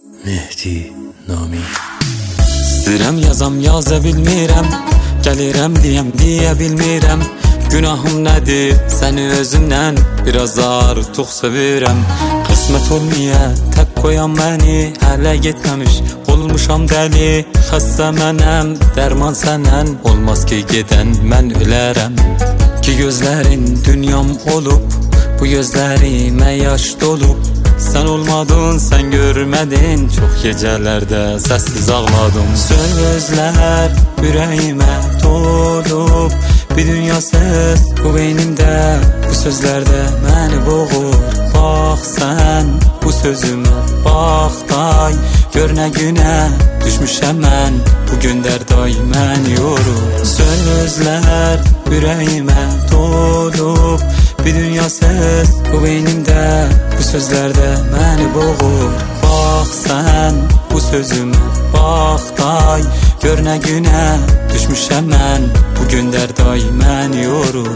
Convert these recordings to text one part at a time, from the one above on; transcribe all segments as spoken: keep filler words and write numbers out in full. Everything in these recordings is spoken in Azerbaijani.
Mehdi Nami. İstəyirəm yazam, yaza bilmirəm, gəlirəm deyəm, deyə bilmirəm. Günahım nədir, səni özündən biraz artıq sevirəm. Qismət olmaya tək qoyan məni, hələ getməmiş olmuşam dəli. Xəstə mənəm, dərman sənən, olmaz ki gedən mən ölərəm. Ki gözlərin dünyam olub, bu gözlərimə yaş dolub. Sen olmadın, sen görmedin, çok gecelerde sessiz ağladım. Sözler yüreğime dolup, bir dünya ses bu beynimde. Bu sözlerde beni boğur. Bak sen bu sözüme, bak day. Gör ne güne düşmüşem ben, bugün derday mən yorur. Sözler yüreğime dolup, bir dünya ses bu beynimde. Bu sözlerde beni boğur. Bak sen bu sözüme, bak day. Gör ne güne düşmüşem ben, bugün derday mən yorur.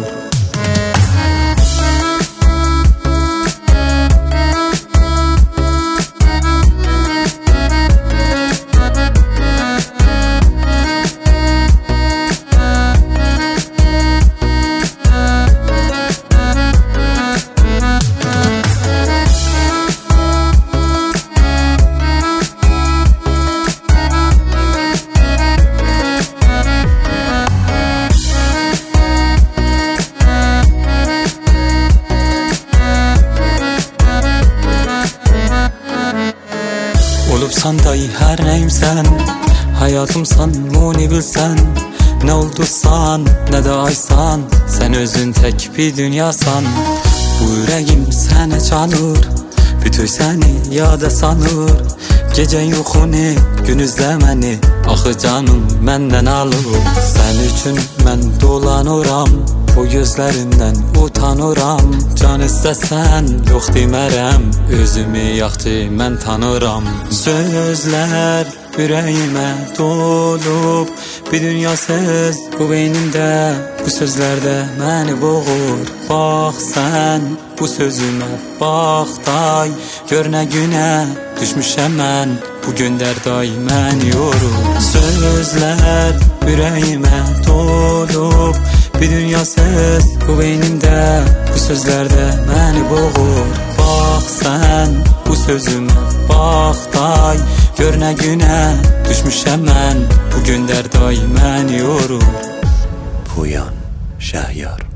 Olubsan dahi her neyimsen, hayatımsan bunu bilsen. Ne oldusan ne de aysan, sen özün tek bir dünyasan. Bu yüreğim sene canır, bütün seni yada sanır. Gece yuxunu, gün izlemeni, axı canım məndən alır. Sen üçün mən dolanıram, o gözlərindən utanıram. Can istəsən yox demərəm, özümü yaxşı mən tanıram. Sözlər yüreğime dolub, bir dünya söz bu beynimde. Bu sözlerde beni boğur. Bak sen bu sözüme, bak day. Gör ne güne düşmüşem ben, bugün derday mən yorur. Sözler yüreğime dolup, bir dünya söz bu beynimde. Bu sözlerde beni boğur. Bak sen bu sözüme, bak day. Gör ne güne düşmüşem ben, bugün derday mən yorur. Puyan Şəhyar.